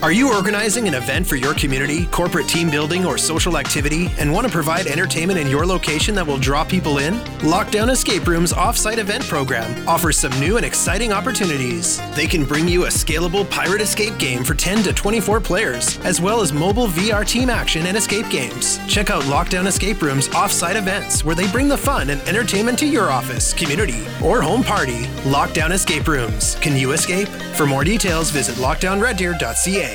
Are you organizing an event for your community, corporate team building, or social activity and want to provide entertainment in your location that will draw people in? Lockdown Escape Room's off-site event program offers some new and exciting opportunities. They can bring you a scalable pirate escape game for 10 to 24 players, as well as mobile VR team action and escape games. Check out Lockdown Escape Room's off-site events where they bring the fun and entertainment to your office, community, or home party. Lockdown Escape Rooms. Can you escape? For more details, visit lockdownreddeer.ca.